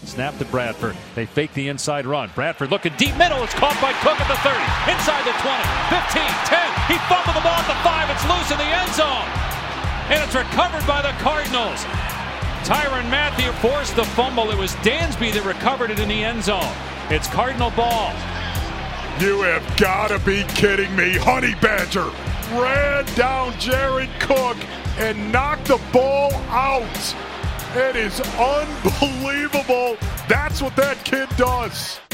Snap to Bradford. They fake the inside run. Bradford looking deep middle. It's caught by Cook at the 30. Inside the 20, 15, 10. He fumbled the ball at the 5. It's loose in the end zone. And it's recovered by the Cardinals. Tyrann Mathieu forced the fumble. It was Dansby that recovered it in the end zone. It's Cardinal ball. You have got to be kidding me. Honey Badger ran down Jared Cook and knocked the ball out. It is unbelievable. That's what that kid does.